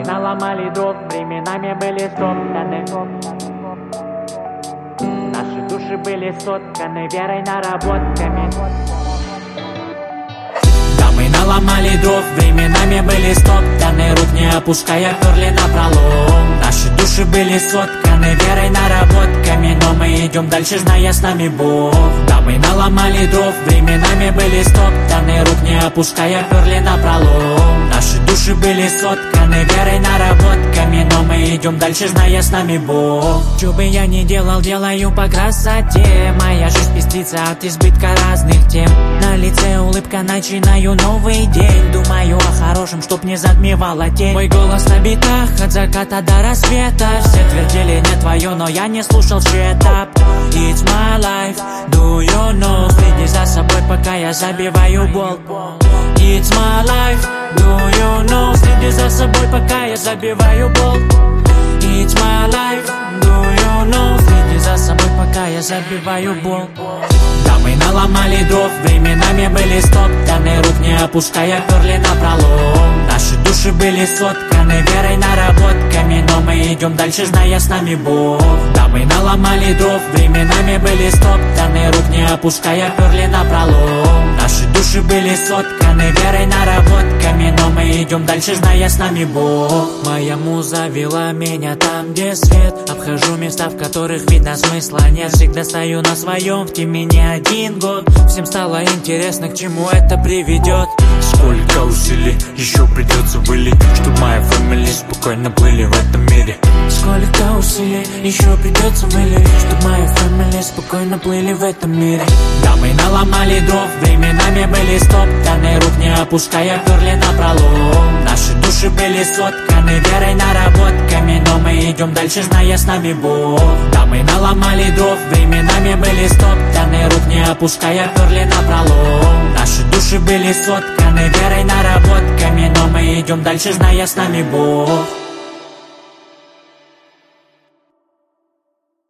наломали дров, временами были стоптаны. Наши души были сотканы верой наработками. Да, мы наломали дров, временами были стоптаны. Рук не опуская, перли напролом. Наши души были сотканы верой наработками. Но мы идем дальше, зная с нами Бог. Да, мы наломали дров, временами были стоптаны. Рук не опуская, перли напролом. Наши души были сотканы верой наработками. Но мы идем дальше, зная с нами Бог. Что бы я ни делал, делаю по красоте. Моя жизнь пестрится от избытка разных тем. На лице улыбка, начинаю новый день. Думаю о хорошем, чтоб не затмевала тень. Мой голос на битах от заката до рассвета. Все твердили не твое, но я не слушал чьи-то. It's my life, do you know? Следи за собой, пока я забиваю болт. It's my life, do you know? Следи за собой, пока я забиваю болт. It's my life, do you know? Следи за собой, пока я забиваю болт. Да, мы наломали дров, временами были стоптаны. Рук не опуская, перли напролом. Наши души были сотканы верой наработками. Но мы идем дальше, зная с нами Бог. Да, мы наломали дров, временами были стоптаны. Рук не опуская, перли напролом. Наши души были сотканы верой наработками. Но мы идем дальше, зная с нами Бог. Моя муза вела меня там, где свет. Обхожу места, в которых видно смысла нет. Всегда стою на своем, в теме не один год. Всем стало интересно, к чему это приведет. Сколько усилий еще придется вылить, чтоб моя фамилия спокойно плыли в этом мире. Сколько усилий еще придется вылить, чтоб моя фамилия спокойно плыли в этом мире. Да, мы наломали дров, временами были стоптаны. Рук не опуская, перли напролом. Наши души были сотканы верой наработками. Но мы идем дальше, зная с нами Бог. Да, мы наломали дров, временами были стоптаны. Рук не опуская, перли напролом. Наши души были сотканы верой наработками. Но мы идем дальше, зная с нами Бог.